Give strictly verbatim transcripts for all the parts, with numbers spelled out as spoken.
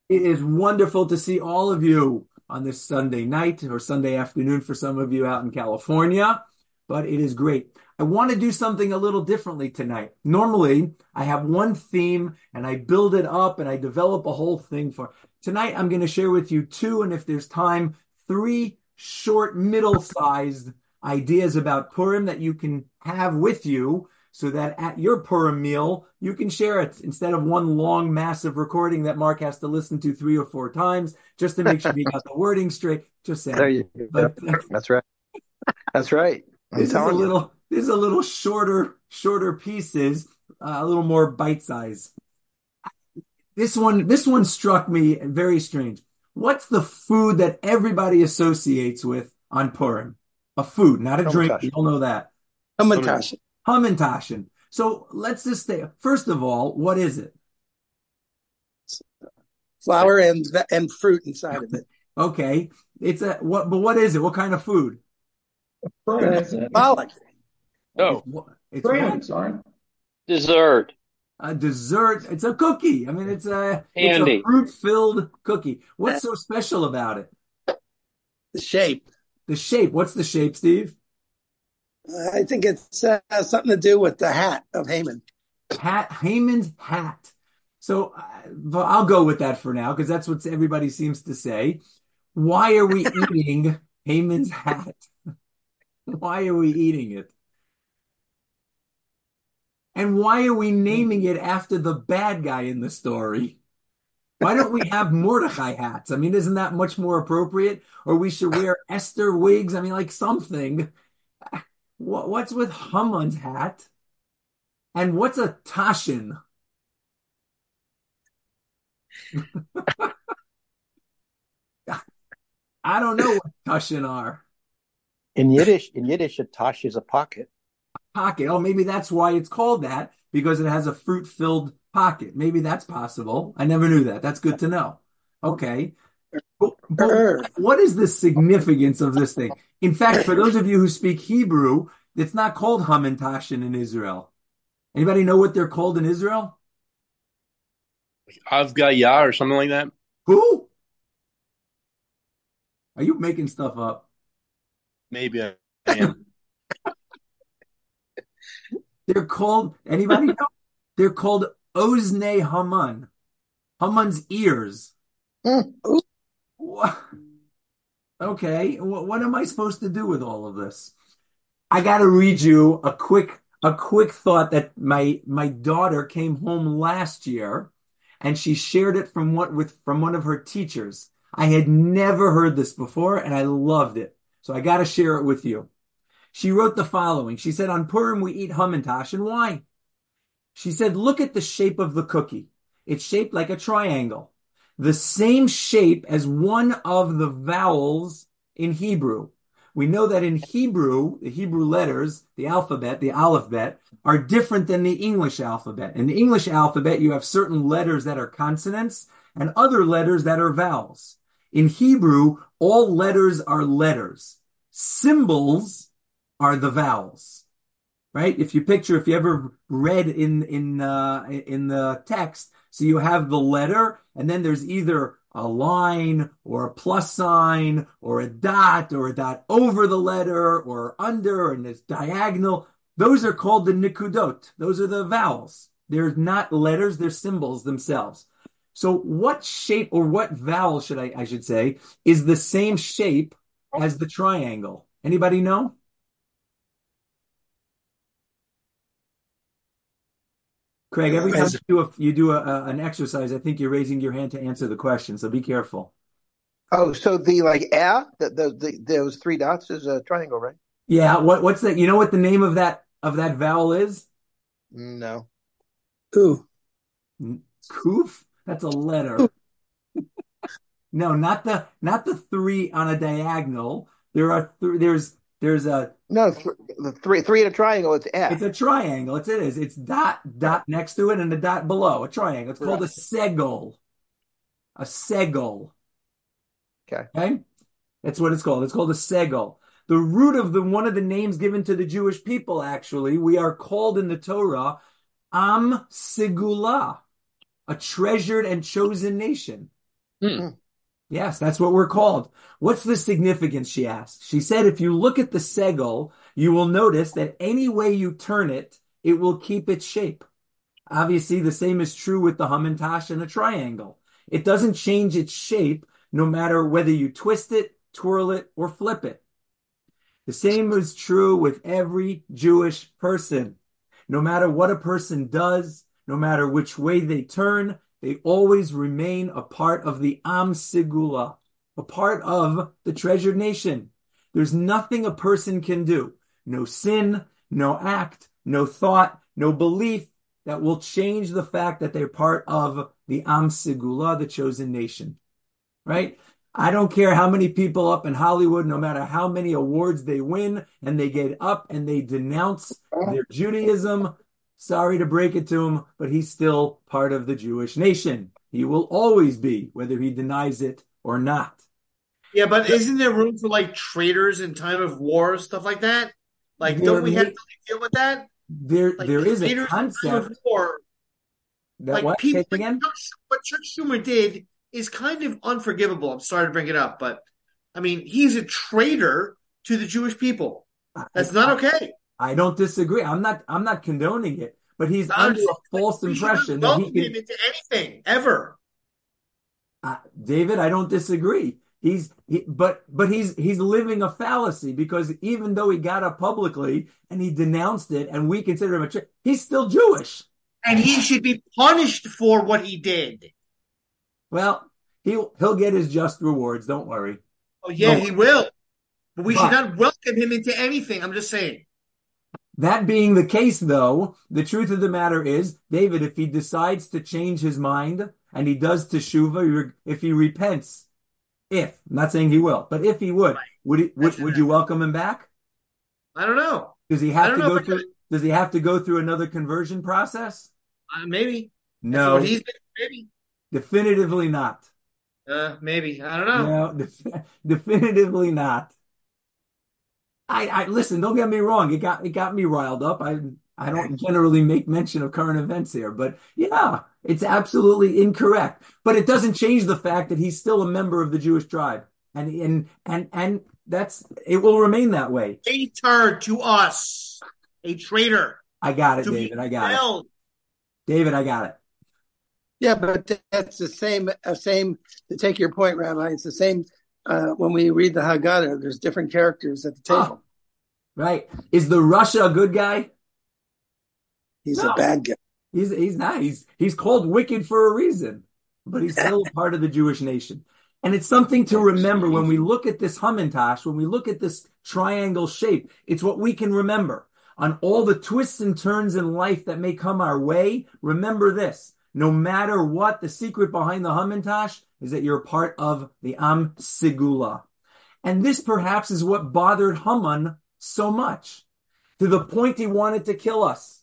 It is wonderful to see all of you on this Sunday night or Sunday afternoon for some of you out in California, but it is great. I want to do something a little differently tonight. Normally, I have one theme and I build it up and I develop a whole thing for. Tonight, I'm going to share with you two, and if there's time, three short, middle-sized ideas about Purim that you can have with you so that at your Purim meal, you can share it instead of one long, massive recording that Mark has to listen to three or four times just to make sure he got the wording straight. Just There saying. you go. But That's right. That's right. I'm this is a telling you. little, this is a little shorter, shorter pieces, uh, a little more bite size. This one, this one struck me very strange. What's the food that everybody associates with on Purim? A food, not a drink. We Hamantash. all know that. Hamantash. Hamantashen. So let's just stay. First of all, what is it? Flour and and fruit inside of it. Okay, it's a what? But what is it? What kind of food? Fruit, isn't it? Pollock. It's No, what? It's what? fruits aren't. Dessert, A dessert. It's a cookie. I mean, it's a it's a candy. fruit-filled cookie. What's so special about it? The shape. The shape. What's the shape, Steve? I think it's uh, something to do with the hat of Haman. Hat. Haman's hat. So uh, well, I'll go with that for now because that's what everybody seems to say. Why are we eating Haman's hat? Why are we eating it? And why are we naming it after the bad guy in the story? Why don't we have Mordecai hats? I mean, isn't that much more appropriate? Or we should wear Esther wigs. I mean, like something. What's with Haman's hat? And what's a Tashin? I don't know what Tashin are. In Yiddish, in Yiddish, a tash is a pocket. Pocket. Oh, maybe that's why it's called that, because it has a fruit-filled pocket. Maybe that's possible. I never knew that. That's good to know. Okay. But, but Er, what is the significance of this thing? In fact, for those of you who speak Hebrew, it's not called Hamantashen in Israel. Anybody know what they're called in Israel? Avgaya or something like that. Who? Are you making stuff up? Maybe I am. They're called, anybody know? They're called Ozne Haman. Haman's ears. mm, What? Okay, what, what am I supposed to do with all of this? I got to read you a quick a quick thought that my my daughter came home last year and she shared it from what with from one of her teachers. I had never heard this before and I loved it. So I got to share it with you. She wrote the following. She said, on Purim we eat hamantash, and why? She said, look at the shape of the cookie. It's shaped like a triangle, the same shape as one of the vowels in Hebrew. We know that in Hebrew, the Hebrew letters, the alphabet, the alphabet, are different than the English alphabet. In the English alphabet, you have certain letters that are consonants and other letters that are vowels. In Hebrew, all letters are letters. Symbols are the vowels, right? If you picture, if you ever read in in uh, in the text, so you have the letter, and then there's either a line or a plus sign or a dot or a dot over the letter or under, and it's diagonal. Those are called the nikudot. Those are the vowels. They're not letters, they're symbols themselves. So what shape or what vowel should I, I should say, is the same shape as the triangle? Anybody know? Craig, every time as, you do, a, you do a, a- an exercise, I think you're raising your hand to answer the question, so be careful. Oh, so the like a the, the, the those three dots is a triangle, right? Yeah, what what's that? You know what the name of that of that vowel is? No. ooh, Kuf? That's a ooh, letter. No, not the not the three on a diagonal. There are th there's there's a No, th the three three in a triangle, it's it's a. a triangle. It's it is. It's dot Right. dot next to it and a dot below. A triangle. It's called a Right. segol. A segol. Okay. Okay? That's what it's called. It's called a segol. The root of the one of the names given to the Jewish people, actually, we are called in the Torah Am Segula, a treasured and chosen nation. Hmm. Yes, that's what we're called. What's the significance, she asked. She said, if you look at the segel, you will notice that any way you turn it, it will keep its shape. Obviously, the same is true with the Hamantash and a triangle. It doesn't change its shape no matter whether you twist it, twirl it, or flip it. The same is true with every Jewish person. No matter what a person does, no matter which way they turn, they always remain a part of the Am Segula, a part of the treasured nation. There's nothing a person can do, no sin, no act, no thought, no belief that will change the fact that they're part of the Am Segula, the chosen nation, right? I don't care how many people up in Hollywood, no matter how many awards they win, and they get up and they denounce their Judaism. Sorry to break it to him, but he's still part of the Jewish nation. He will always be, whether he denies it or not. Yeah, but isn't there room for like traitors in time of war, stuff like that? Like, There don't we have may- to deal with that? There, Like, there is a traitors in time concept of war, that like what? people, Say it like again? Chuck, what Chuck Schumer did is kind of unforgivable. I'm sorry to bring it up, but I mean, he's a traitor to the Jewish people. That's I- not okay. I don't disagree. I'm not. I'm not condoning it, but he's I'm under just- a false We should impression not that he welcome can. him into anything ever. Uh, David, I don't disagree. He's he, but but he's he's living a fallacy because even though he got up publicly and he denounced it and we consider him a Jew, he's still Jewish. And he should be punished for what he did. Well, he'll he'll get his just rewards. Don't worry. Oh, yeah, No. he will. But we But- should not welcome him into anything. I'm just saying. That being the case, though, the truth of the matter is, David, if he decides to change his mind and he does teshuva, if he repents, if I'm not saying he will, but if he would, Right. would he, would, That's would it. you welcome him back? I don't know. Does he I have don't to know go if I through? could. Does he have to go through another conversion process? Uh, maybe. No, After what he's been, maybe. definitively not. Uh, maybe. I don't know. No, def- definitively not. I, I listen. Don't get me wrong. It got it got me riled up. I I don't generally make mention of current events here, but yeah, it's absolutely incorrect. But it doesn't change the fact that he's still a member of the Jewish tribe, and and and and that's it will remain that way. Traitor to us. A traitor. I got it, To be David. I got it. held. David, I got it. Yeah, but that's the same. Uh, same to take your point, Rabbi. It's the same uh, when we read the Haggadah. There's different characters at the table. Oh, right? Is the Russia a good guy? He's No. a bad guy. He's he's not. He's he's called wicked for a reason, but he's still a part of the Jewish nation. And it's something to remember when we look at this Hamantash, when we look at this triangle shape. It's what we can remember on all the twists and turns in life that may come our way. Remember this: no matter what, the secret behind the Hamantash is that you're a part of the Am Segula. And this perhaps is what bothered Haman so much, to the point he wanted to kill us.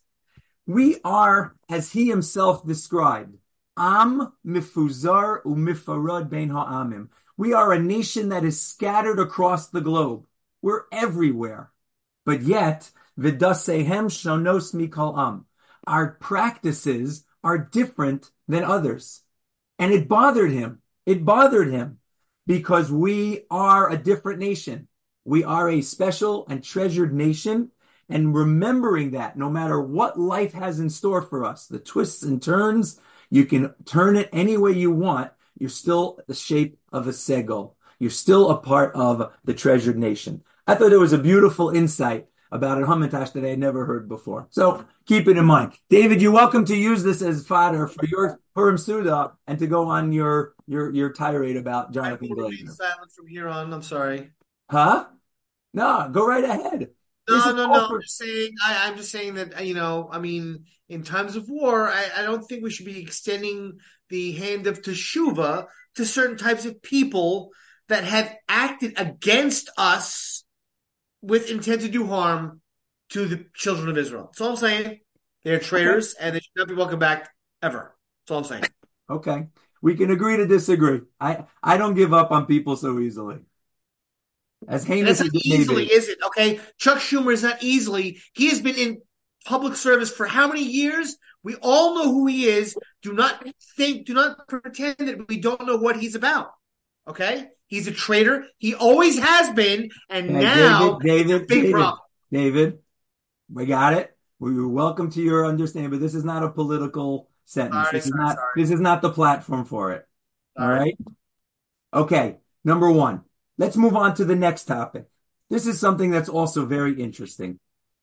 We are, as he himself described, Am mifuzar umifarad bein ha'amim. We are a nation that is scattered across the globe. We're everywhere. But yet, v'dasehem shonos mikol am. Our practices are different than others. And it bothered him. It bothered him because we are a different nation. We are a special and treasured nation. And remembering that no matter what life has in store for us, the twists and turns, you can turn it any way you want. You're still the shape of a segel. You're still a part of the treasured nation. I thought it was a beautiful insight about a Hamantash that I had never heard before. So keep it in mind. David, you're welcome to use this as fodder for your Purim Suda and to go on your your your tirade about I Jonathan will remain Glazer. silent from here on. I'm sorry. Huh? No, go right ahead. This No, is no, all no. for- I'm just saying. I, I'm just saying that you know. I mean, in times of war, I, I don't think we should be extending the hand of teshuva to certain types of people that have acted against us with intent to do harm to the children of Israel. That's all I'm saying. They're traitors, and they should not be welcome back ever. That's all I'm saying. Okay. We can agree to disagree. I, I don't give up on people so easily. As And heinous that's as not it may easily, be. is it? Okay, Chuck Schumer is not easily. He has been in public service for how many years? We all know who he is. Do not think, do not pretend that we don't know what he's about. Okay? He's a traitor. He always has been, and Hey, now David, it's a David, big David, problem. David, we got it. We're welcome to your understanding, but this is not a political sentence. Sorry, This is sorry, not, sorry. this is not the platform for it. All Sorry. right? Okay, number one. Let's move on to the next topic. This is something that's also very interesting.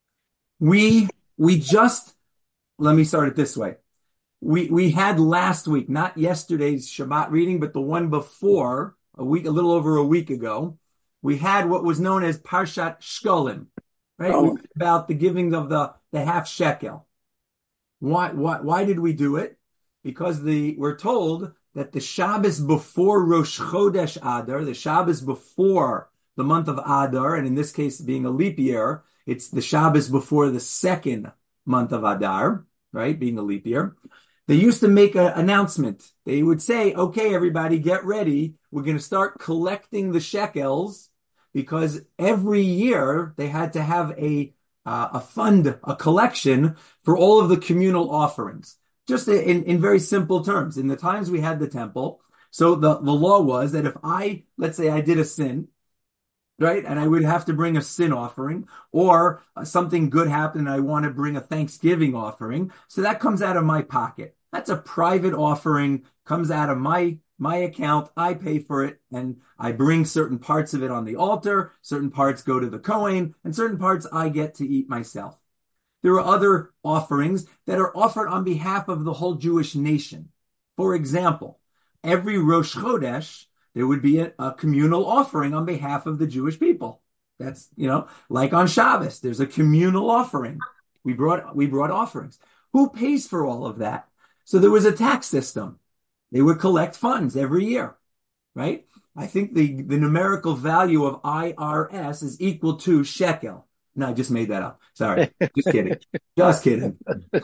We we just let me start it this way. We we had last week, not yesterday's Shabbat reading, but the one before, a week, a little over a week ago, we had what was known as Parshat Shkolim, right? Oh. We read about the giving of the, the half shekel. Why why why did we do it? Because the we're told that the Shabbos before Rosh Chodesh Adar, the Shabbos before the month of Adar, and in this case being a leap year, it's the Shabbos before the second month of Adar, right, being a leap year. They used to make an announcement. They would say, okay, everybody, get ready. We're going to start collecting the shekels, because every year they had to have a uh, a fund, a collection for all of the communal offerings. Just in, in very simple terms, in the times we had the temple, so the, the law was that if I, let's say I did a sin, right, and I would have to bring a sin offering, or something good happened and I want to bring a Thanksgiving offering, so that comes out of my pocket. That's a private offering, comes out of my my account, I pay for it, and I bring certain parts of it on the altar, certain parts go to the Kohen, and certain parts I get to eat myself. There are other offerings that are offered on behalf of the whole Jewish nation. For example, every Rosh Chodesh, there would be a, a communal offering on behalf of the Jewish people. That's, you know, like on Shabbos, there's a communal offering. We brought, we brought offerings. Who pays for all of that? So there was a tax system. They would collect funds every year, right? I think the, the numerical value of I R S is equal to shekel. No, I just made that up. Sorry. Just kidding. Just kidding.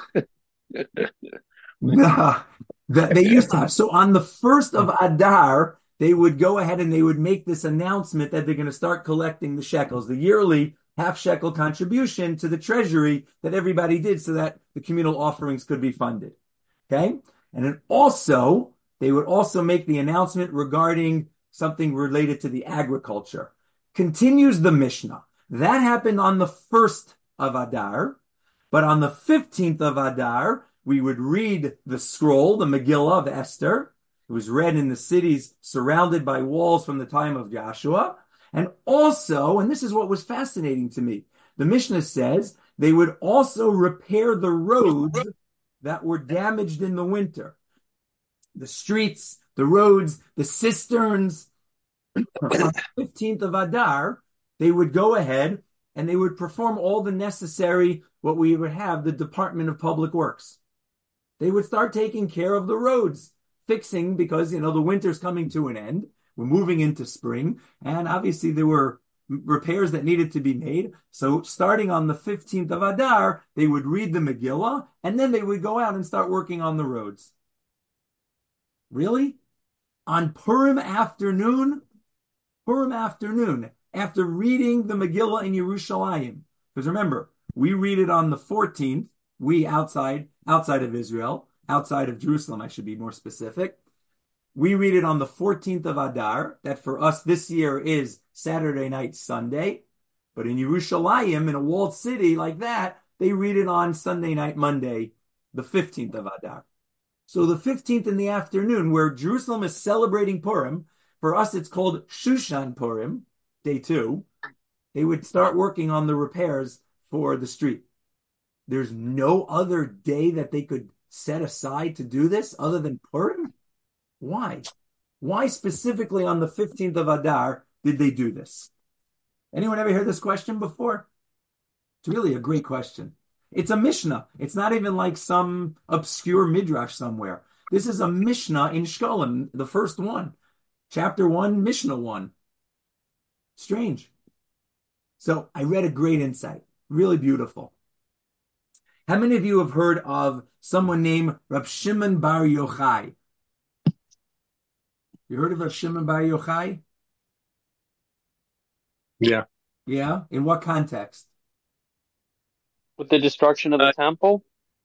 No, they used to have. So on the first of Adar, they would go ahead and they would make this announcement that they're going to start collecting the shekels, the yearly half shekel contribution to the treasury that everybody did so that the communal offerings could be funded. Okay. And then also, they would also make the announcement regarding something related to the agriculture. Continues the Mishnah. That happened on the first of Adar, but on the fifteenth of Adar, we would read the scroll, the Megillah of Esther. It was read in the cities surrounded by walls from the time of Joshua. And also, and this is what was fascinating to me, the Mishnah says they would also repair the roads that were damaged in the winter. The streets, the roads, the cisterns. On the fifteenth of Adar, they would go ahead and they would perform all the necessary, what we would have, the Department of Public Works. They would start taking care of the roads, fixing, because, you know, the winter's coming to an end. We're moving into spring. And obviously there were repairs that needed to be made. So starting on the fifteenth of Adar, they would read the Megillah, and then they would go out and start working on the roads. Really? On Purim afternoon? Purim afternoon, after reading the Megillah in Yerushalayim. Because remember, we read it on the fourteenth, we outside, outside of Israel, outside of Jerusalem, I should be more specific. We read it on the fourteenth of Adar, that for us this year is Saturday night, Sunday. But in Yerushalayim, in a walled city like that, they read it on Sunday night, Monday, the fifteenth of Adar. So the fifteenth in the afternoon, where Jerusalem is celebrating Purim, for us it's called Shushan Purim, day two, they would start working on the repairs for the street. There's no other day that they could set aside to do this other than Purim? Why? Why specifically on the fifteenth of Adar did they do this? Anyone ever heard this question before? It's really a great question. It's a Mishnah. It's not even like some obscure midrash somewhere. This is a Mishnah in Shkolim, the first one. Chapter one, Mishnah one. Strange. So I read a great insight. Really beautiful. How many of you have heard of someone named Rab Shimon Bar Yochai? You heard of Rab Shimon Bar Yochai? Yeah. Yeah? In what context? With the destruction of the Uh, temple?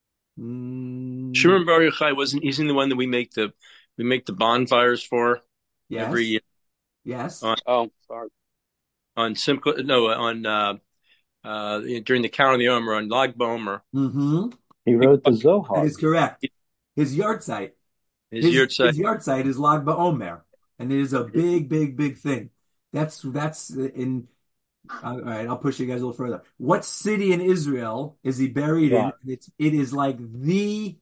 Mm, Shimon Bar Yochai wasn't. Isn't the one that we make the we make the bonfires for every yes, year yes. on Oh, sorry. on Simcha? No, on uh, uh, during the count of the Omer on Lag BaOmer. Mm-hmm. He wrote the That Zohar. is correct. His yard site. His His yahrzeit. his yard site is Lag BaOmer, and it is a big, big, big thing. That's that's in. All right, I'll push you guys a little further. What city in Israel is he buried in? Right. It's it is like the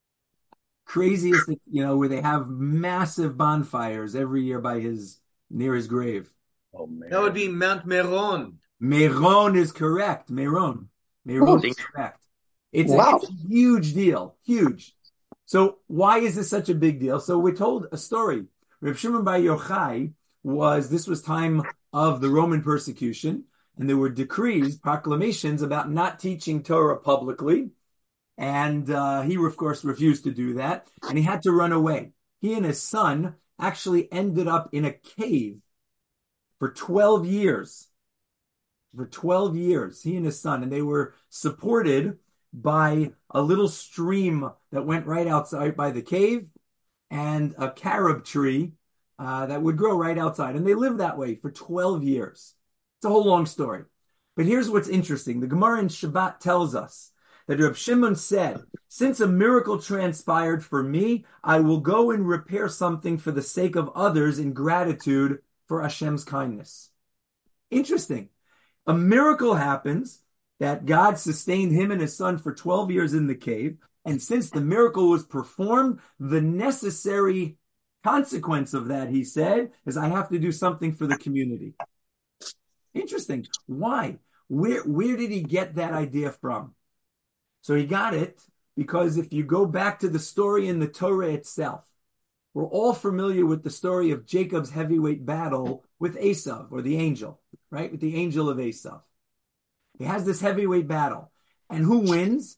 craziest, you know, where they have massive bonfires every year by his near his grave. Oh man. That would be Mount Meron. Meron is correct. Meron. Meron is correct. It's a, Wow. it's a huge deal. Huge. So why is this such a big deal? So we're told a story. Reb Shimon Bar Yochai was, this was time of the Roman persecution, and there were decrees, proclamations about not teaching Torah publicly. And uh, he, of course, refused to do that, and he had to run away. He and his son actually ended up in a cave for twelve years. For twelve years, he and his son, and they were supported by a little stream that went right outside by the cave and a carob tree uh, that would grow right outside. And they lived that way for twelve years. It's a whole long story. But here's what's interesting. The Gemara in Shabbat tells us that Reb Shimon said, since a miracle transpired for me, I will go and repair something for the sake of others in gratitude for Hashem's kindness. Interesting. A miracle happens that God sustained him and his son for twelve years in the cave. And since the miracle was performed, the necessary consequence of that, he said, is I have to do something for the community. Interesting. Why? Where, where did he get that idea from? So he got it because if you go back to the story in the Torah itself, we're all familiar with the story of Jacob's heavyweight battle with Esav, or the angel, right? With the angel of Esav. He has this heavyweight battle. And who wins?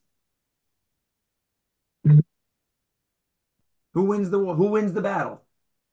Who wins the who wins the battle?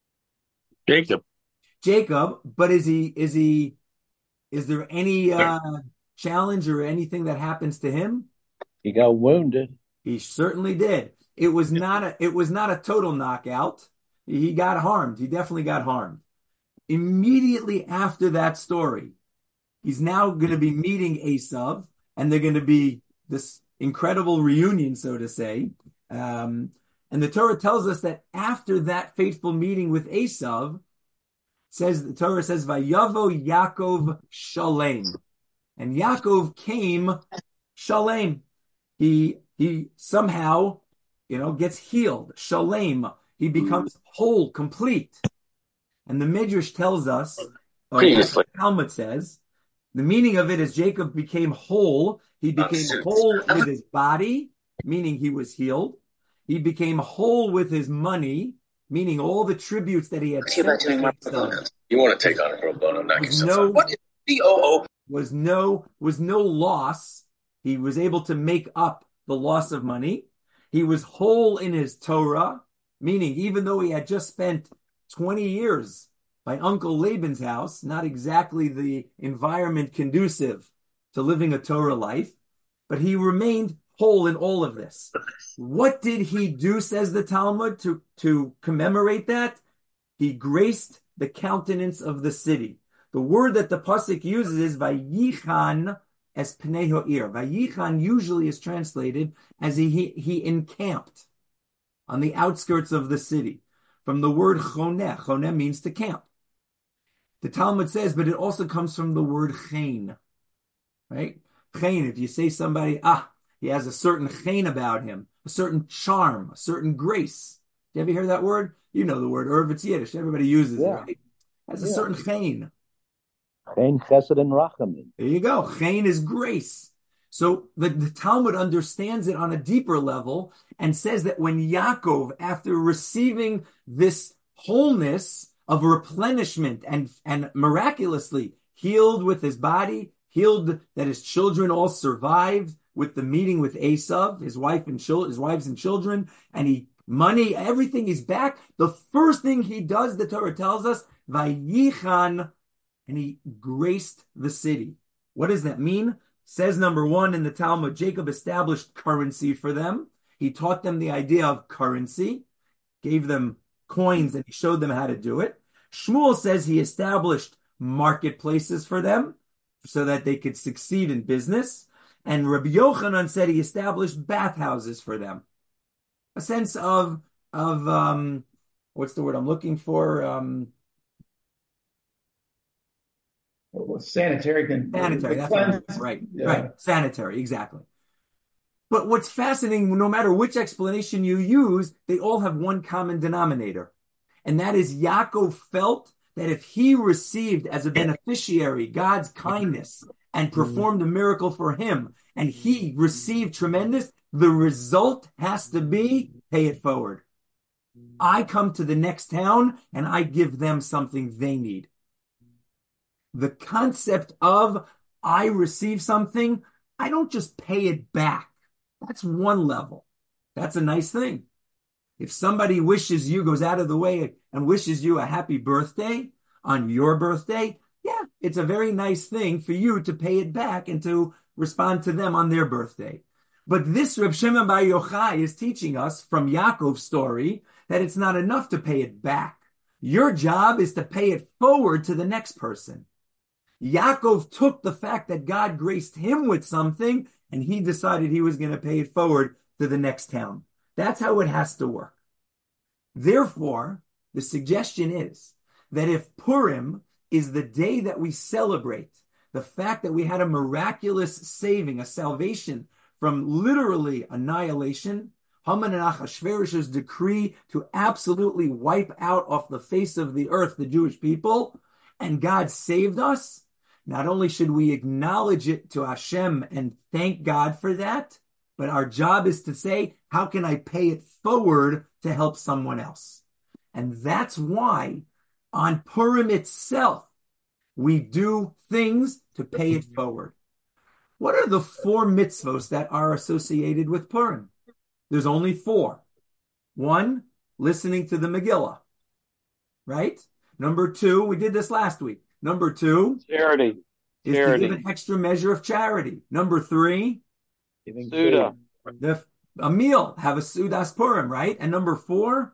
Jacob. Jacob, but is he is he is there any uh, challenge or anything that happens to him? He got wounded. He certainly did. It was not a it was not a total knockout. He got harmed. He definitely got harmed. Immediately after that story, he's now going to be meeting Esav, and they're going to be this incredible reunion, so to say. Um, and the Torah tells us that after that fateful meeting with Esav, says the Torah says, "Vayavo Yaakov Shalem," and Yaakov came Shalem. He he somehow, you know, gets healed. Shalem. He becomes whole, complete. And the Midrash tells us, or the Talmud says, the meaning of it is Jacob became whole. He became whole with his body, meaning he was healed. He became whole with his money, meaning all the tributes that he had sent to himself. You want to take on a pro bono, knock Was yourself no, out. What is C O O? was no was no loss. He was able to make up the loss of money. He was whole in his Torah, meaning even though he had just spent twenty years by Uncle Laban's house, not exactly the environment conducive to living a Torah life, but he remained whole in all of this. What did he do, says the Talmud, to, to commemorate that? He graced the countenance of the city. The word that the Pasuk uses is Vayichan es pnei ha'ir. Vayichan usually is translated as he, he, he encamped on the outskirts of the city. From the word choneh. Choneh means to camp. The Talmud says, but it also comes from the word chen, right? Chen, if you say somebody, ah, he has a certain chen about him, a certain charm, a certain grace. Do you ever hear that word? You know the word, or it's Yiddish. Everybody uses Yeah. it, right? Has a Yeah. certain chen. Chen Chesed and Rachamim. There you go. Chen is grace. So the, the Talmud understands it on a deeper level and says that when Yaakov, after receiving this wholeness of replenishment and, and miraculously healed with his body, healed that his children all survived with the meeting with Esav, his wife and children, his wives and children, and he money, everything is back. The first thing he does, the Torah tells us, Vayichan, and he graced the city. What does that mean? Says number one in the Talmud, Jacob established currency for them. He taught them the idea of currency, gave them coins, and he showed them how to do it. Shmuel says he established marketplaces for them so that they could succeed in business. And Rabbi Yochanan said he established bathhouses for them. A sense of, of um, what's the word I'm looking for? Um, Well, sanitary can sanitary, that's what I'm right, yeah. right, sanitary, exactly. But what's fascinating, no matter which explanation you use, they all have one common denominator. And that is Yaakov felt that if he received as a beneficiary God's kindness and performed a miracle for him, and he received tremendous, the result has to be pay it forward. I come to the next town and I give them something they need. The concept of I receive something, I don't just pay it back. That's one level. That's a nice thing. If somebody wishes you, goes out of the way and wishes you a happy birthday on your birthday, yeah, it's a very nice thing for you to pay it back and to respond to them on their birthday. But this Reb Shimon Bar Yochai is teaching us from Yaakov's story that it's not enough to pay it back. Your job is to pay it forward to the next person. Yaakov took the fact that God graced him with something and he decided he was going to pay it forward to the next town. That's how it has to work. Therefore, the suggestion is that if Purim is the day that we celebrate the fact that we had a miraculous saving, a salvation from literally annihilation, Haman and Achashverosh's decree to absolutely wipe out off the face of the earth the Jewish people, and God saved us, not only should we acknowledge it to Hashem and thank God for that, but our job is to say, how can I pay it forward to help someone else? And that's why on Purim itself, we do things to pay it forward. What are the four mitzvos that are associated with Purim? There's only four. One, listening to the Megillah, right? Number two, we did this last week. Number two, charity. Is charity. to give an extra measure of charity. Number three, Suda. The, a meal, have a Sudas Purim, right? And number four,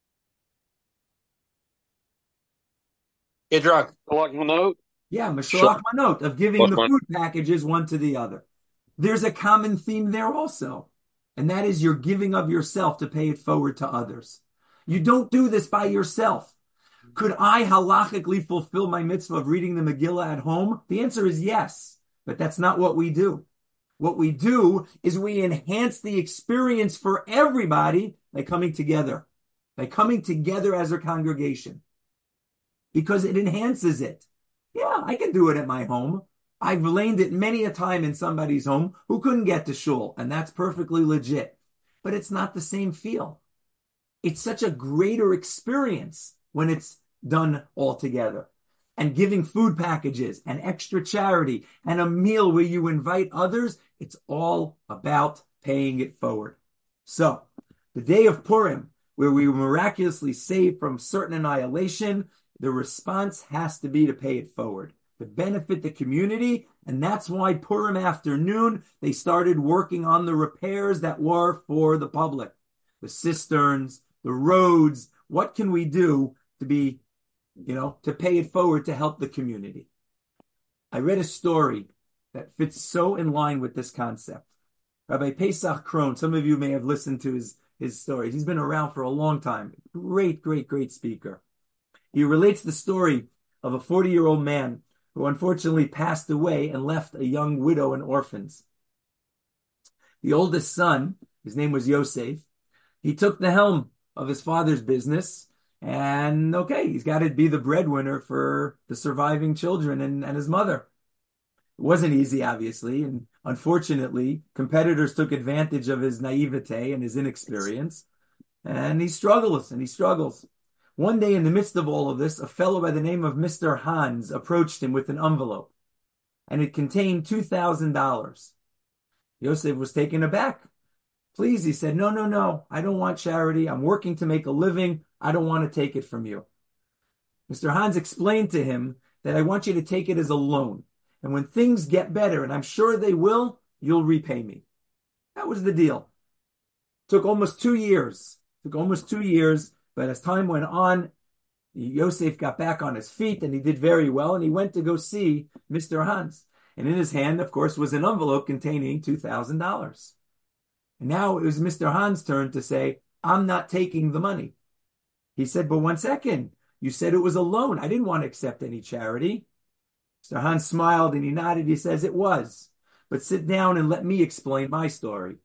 get drunk. Collect note. Yeah, Mashalach Manot, of giving What the one? food packages one to the other. There's a common theme there also, and that is you're giving of yourself to pay it forward to others. You don't do this by yourself. Could I halachically fulfill my mitzvah of reading the Megillah at home? The answer is yes, but that's not what we do. What we do is we enhance the experience for everybody by coming together, by coming together as a congregation, because it enhances it. Yeah, I can do it at my home. I've laned it many a time in somebody's home who couldn't get to shul, and that's perfectly legit. But it's not the same feel. It's such a greater experience when it's done all together. And giving food packages and extra charity and a meal where you invite others, it's all about paying it forward. So, the day of Purim, where we were miraculously saved from certain annihilation, the response has to be to pay it forward, to benefit the community. And that's why Purim afternoon, they started working on the repairs that were for the public. The cisterns, the roads, what can we do to be, you know, to pay it forward to help the community? I read a story that fits so in line with this concept. Rabbi Pesach Krohn, some of you may have listened to his, his stories. He's been around for a long time. Great, great, great speaker. He relates the story of a forty-year-old man who unfortunately passed away and left a young widow and orphans. The oldest son, his name was Yosef, he took the helm of his father's business, and okay, he's got to be the breadwinner for the surviving children and, and his mother. It wasn't easy, obviously, and unfortunately, competitors took advantage of his naivete and his inexperience, and he struggles, and he struggles. One day in the midst of all of this, a fellow by the name of Mister Hans approached him with an envelope, and it contained two thousand dollars. Yosef was taken aback. Please, he said, no, no, no, I don't want charity. I'm working to make a living. I don't want to take it from you. Mister Hans explained to him that I want you to take it as a loan. And when things get better, and I'm sure they will, you'll repay me. That was the deal. Took almost two years. Took almost two years, but as time went on, Yosef got back on his feet and he did very well, and he went to go see Mister Hans. And in his hand, of course, was an envelope containing two thousand dollars. And now it was Mister Hans' turn to say, I'm not taking the money. He said, but one second, you said it was a loan. I didn't want to accept any charity. Mister Hans smiled and he nodded. He says, it was. But sit down and let me explain my story.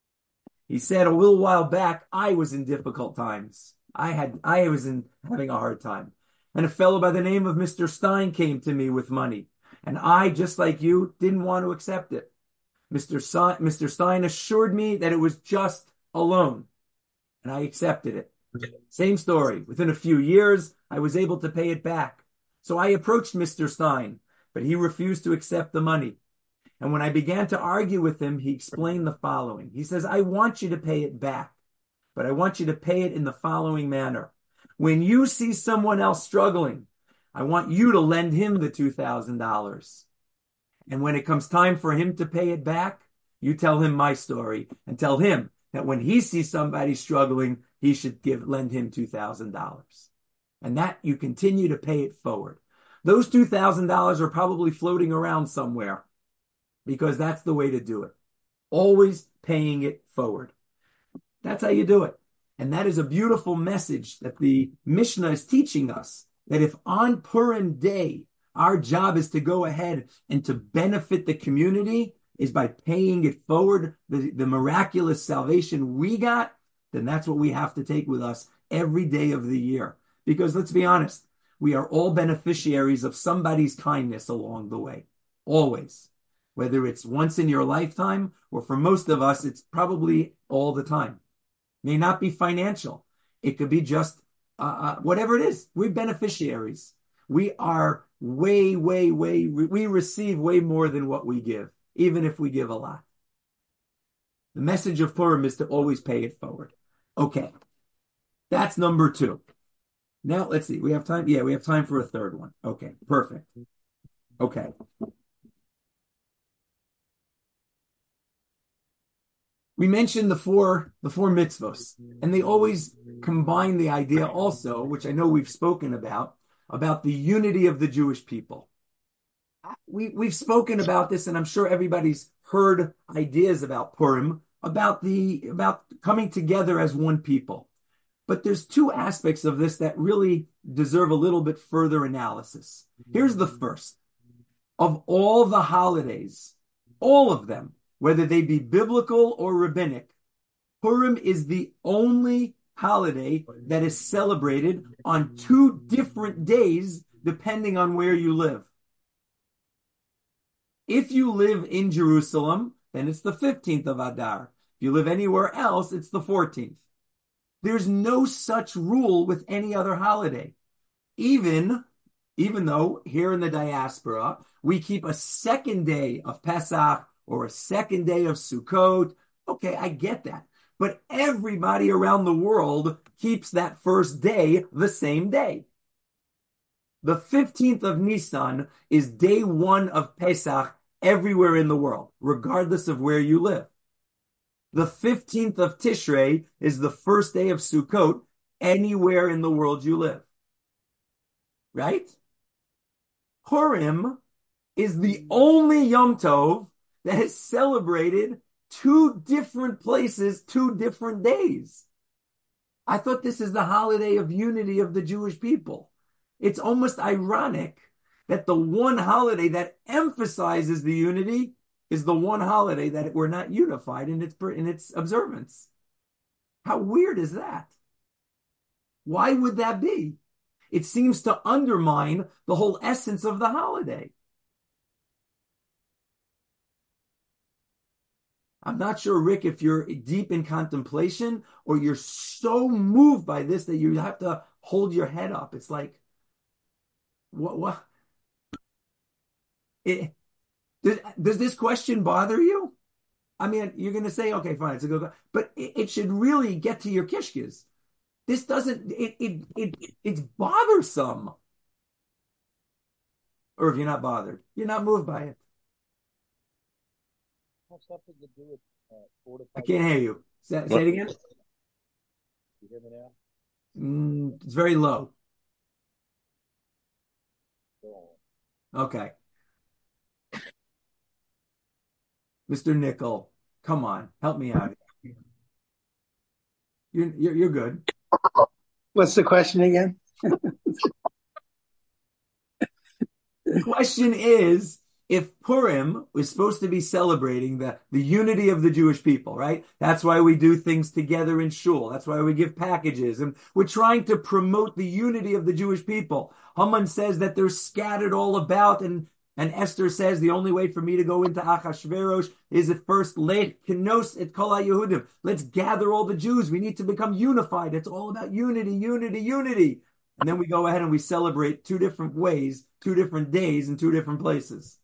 He said, a little while back, I was in difficult times. I had, I was in having a hard time. And a fellow by the name of Mister Stein came to me with money. And I, just like you, didn't want to accept it. Mister Stein, Mister Stein assured me that it was just a loan. And I accepted it. Same story. Within a few years, I was able to pay it back. So I approached Mister Stein, but he refused to accept the money. And when I began to argue with him, he explained the following. He says, I want you to pay it back, but I want you to pay it in the following manner. When you see someone else struggling, I want you to lend him the two thousand dollars. And when it comes time for him to pay it back, you tell him my story and tell him that when he sees somebody struggling, he should give lend him two thousand dollars. And that you continue to pay it forward. Those two thousand dollars are probably floating around somewhere because that's the way to do it. Always paying it forward. That's how you do it. And that is a beautiful message that the Mishnah is teaching us, that if on Purim Day, our job is to go ahead and to benefit the community is by paying it forward, the, the miraculous salvation we got, then that's what we have to take with us every day of the year. Because let's be honest, we are all beneficiaries of somebody's kindness along the way. Always. Whether it's once in your lifetime, or for most of us, it's probably all the time. May not be financial. It could be just uh, uh, whatever it is. We're beneficiaries. We are way, way, way, we receive way more than what we give, even if we give a lot. The message of Purim is to always pay it forward. Okay. That's number two. Now, let's see. We have time. Yeah, we have time for a third one. Okay, perfect. Okay. We mentioned the four, the four mitzvos, and they always combine the idea also, which I know we've spoken about, about the unity of the Jewish people. We, we've spoken about this, and I'm sure everybody's heard ideas about Purim, about the, about coming together as one people. But there's two aspects of this that really deserve a little bit further analysis. Here's the first. Of all the holidays, all of them, whether they be biblical or rabbinic, Purim is the only holiday that is celebrated on two different days depending on where you live. If you live in Jerusalem, then it's the fifteenth of Adar. If you live anywhere else, it's the fourteenth. There's no such rule with any other holiday. Even, even though here in the diaspora, we keep a second day of Pesach or a second day of Sukkot. Okay, I get that. But everybody around the world keeps that first day the same day. The fifteenth of Nisan is day one of Pesach everywhere in the world, regardless of where you live. The fifteenth of Tishrei is the first day of Sukkot anywhere in the world you live. Right? Purim is the only Yom Tov that is celebrated two different places, two different days. I thought this is the holiday of unity of the Jewish people. It's almost ironic that the one holiday that emphasizes the unity is the one holiday that we're not unified in its, in its observance. How weird is that? Why would that be? It seems to undermine the whole essence of the holiday. I'm not sure, Rick, if you're deep in contemplation or you're so moved by this that you have to hold your head up. It's like, what? What? It, does, does this question bother you? I mean, you're going to say, okay, fine, it's a good, but it, it should really get to your kishkes. This doesn't, it, it, it, it's bothersome. or if you're not bothered, you're not moved by it. Has something to do with uh, I fortified. can't hear you. Say, say it again. You hear me now? Mm, it's very low. Go on. Okay. Mister Nickel, come on, help me out. You're, you're, you're good. What's the question again? The question is, if Purim was supposed to be celebrating the, the unity of the Jewish people, right? That's why we do things together in shul. That's why we give packages. And we're trying to promote the unity of the Jewish people. Haman says that they're scattered all about, and, and Esther says the only way for me to go into Achashverosh is at first, Leit Kenos et Kol HaYehudim. Let's gather all the Jews. We need to become unified. It's all about unity, unity, unity. And then we go ahead and we celebrate two different ways, two different days, in two different places.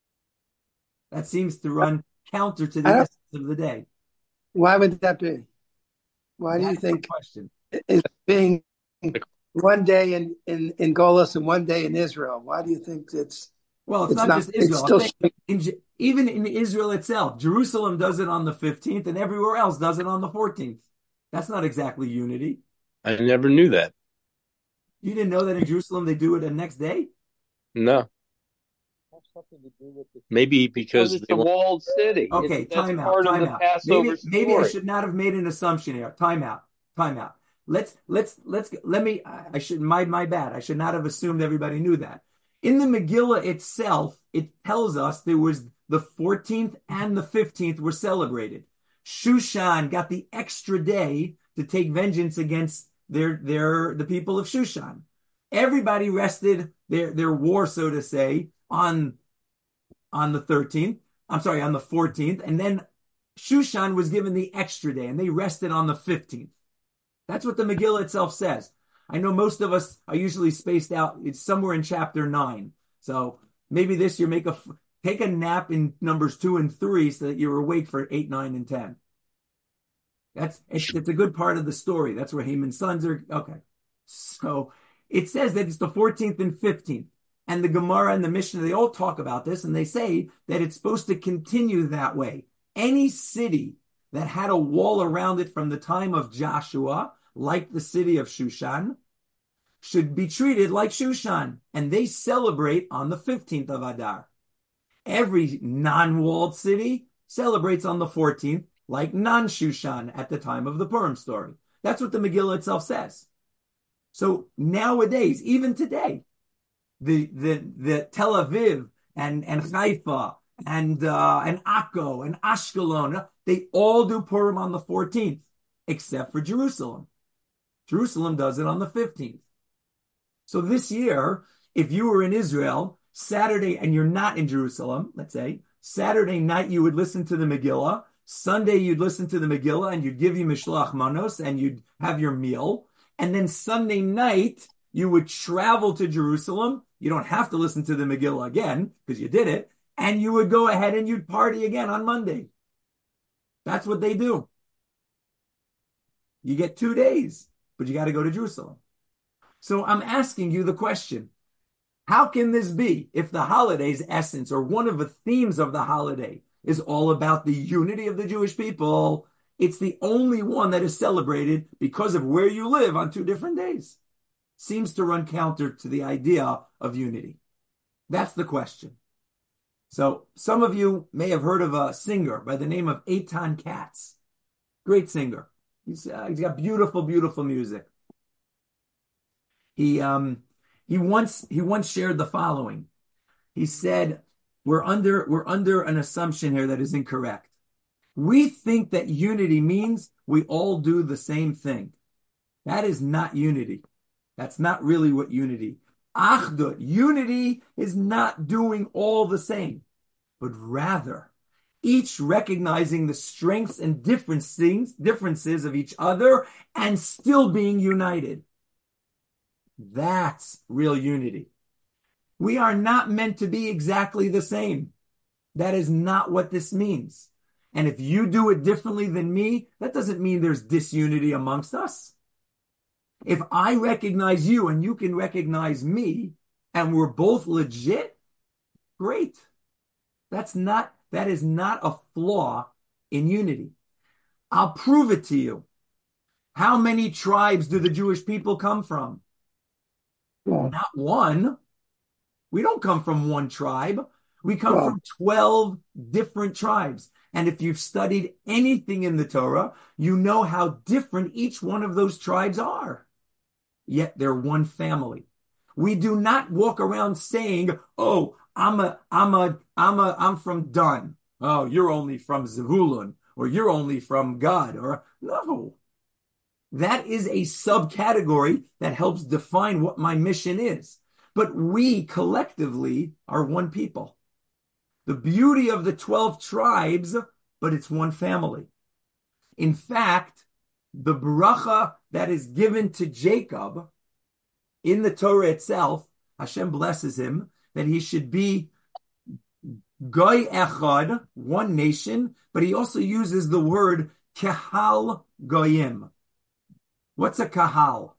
That seems to run counter to the essence of the day. Why would that be? Why do That's you think the question? it's being one day in, in, in Golos and one day in Israel? Why do you think it's Well, it's, it's not, not- just it's Israel. still I think in, even in Israel itself, Jerusalem does it on the fifteenth and everywhere else does it on the fourteenth. That's not exactly unity. I never knew that. You didn't know that in Jerusalem they do it the next day? No, Has something to do with the maybe because Because it's they a want, walled city. Okay, It's, that's time out, part of time the out. Passover Maybe, maybe I story. should not have made an assumption here. Time out, time out. Let's, let's, let's, let me, I I should, my, my bad. I should not have assumed everybody knew that. In the Megillah itself, it tells us there was the fourteenth and the fifteenth were celebrated. Shushan got the extra day to take vengeance against their, their, the people of Shushan. Everybody rested their, their war, so to say, on, on the thirteenth. I'm sorry, on the fourteenth. And then Shushan was given the extra day and they rested on the fifteenth. That's what the Megillah itself says. I know most of us are usually spaced out. It's somewhere in chapter nine. So maybe this year make a, take a nap in numbers two and three so that you're awake for eight, nine, and ten. That's, it's, it's a good part of the story. That's where Haman's sons are. Okay. So it says that it's the fourteenth and fifteenth. And the Gemara and the Mishnah, they all talk about this, and they say that it's supposed to continue that way. Any city that had a wall around it from the time of Joshua, like the city of Shushan, should be treated like Shushan. And they celebrate on the fifteenth of Adar. Every non-walled city celebrates on the fourteenth, like non-Shushan at the time of the Purim story. That's what the Megillah itself says. So nowadays, even today, the the the Tel Aviv and and Haifa and uh, and Akko and Ashkelon, they all do Purim on the fourteenth, except for Jerusalem. Jerusalem does it on the fifteenth. So this year, if you were in Israel, Saturday, and you're not in Jerusalem, let's say, Saturday night you would listen to the Megillah, Sunday you'd listen to the Megillah and you'd give you Mishloach Manos and you'd have your meal, and then Sunday night you would travel to Jerusalem. You don't have to listen to the Megillah again because you did it, and you would go ahead and you'd party again on Monday. That's what they do. You get two days, but you got to go to Jerusalem. So I'm asking you the question, how can this be if the holiday's essence or one of the themes of the holiday is all about the unity of the Jewish people? It's the only one that is celebrated because of where you live on two different days. Seems to run counter to the idea of unity. That's the question. So some of you may have heard of a singer by the name of Eitan Katz. Great singer. He's, uh, he's got beautiful, beautiful music. He um he once he once shared the following. He said, "We're under we're under an assumption here that is incorrect. We think that unity means we all do the same thing. That is not unity. That's not really what unity. Achdut, unity is not doing all the same, but rather each recognizing the strengths and differences differences of each other and still being united. That's real unity. We are not meant to be exactly the same. That is not what this means. And if you do it differently than me, that doesn't mean there's disunity amongst us. If I recognize you and you can recognize me, and we're both legit, Great. That's not, that is not a flaw in unity. I'll prove it to you. How many tribes do the Jewish people come from? Well, Not one. We don't come from one tribe. We come Well- from twelve different tribes. And if you've studied anything in the Torah, you know how different each one of those tribes are. Yet they're one family. We do not walk around saying, "Oh, I'm a, I'm a, I'm a, I'm from Dan. Oh, you're only from Zevulun, or you're only from Gad." Or no, that is a subcategory that helps define what my mission is. But we collectively are one people. The beauty of the twelve tribes, but it's one family. In fact, the bracha that is given to Jacob in the Torah itself, Hashem blesses him that he should be Goy Echad, one nation, but he also uses the word Kahal Goyim. What's a Kahal?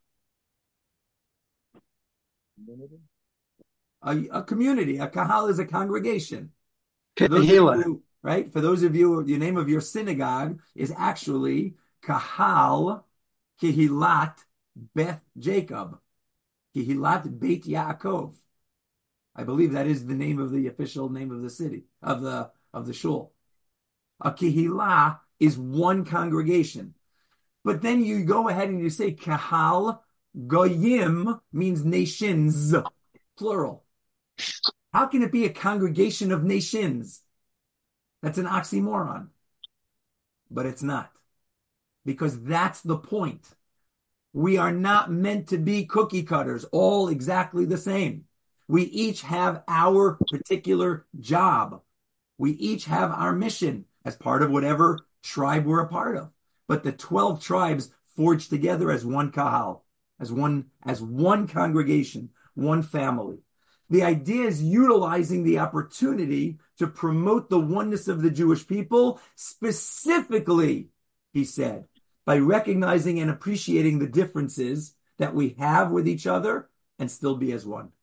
Community? A, a community. A Kahal is a congregation. For those of Kehillah. you, right? For those of you, the name of your synagogue is actually Kahal Kehilat Beth Jacob. Kehilat Beit Yaakov. I believe that is the name of the official name of the city, of the of the shul. A Kehilah is one congregation. But then you go ahead and you say Kahal Goyim means nations, plural. How can it be a congregation of nations? That's an oxymoron. But it's not. Because that's the point. We are not meant to be cookie cutters, all exactly the same. We each have our particular job. We each have our mission as part of whatever tribe we're a part of. But the twelve tribes forged together as one kahal, as one, as one congregation, one family. The idea is utilizing the opportunity to promote the oneness of the Jewish people, specifically, he said, by recognizing and appreciating the differences that we have with each other and still be as one.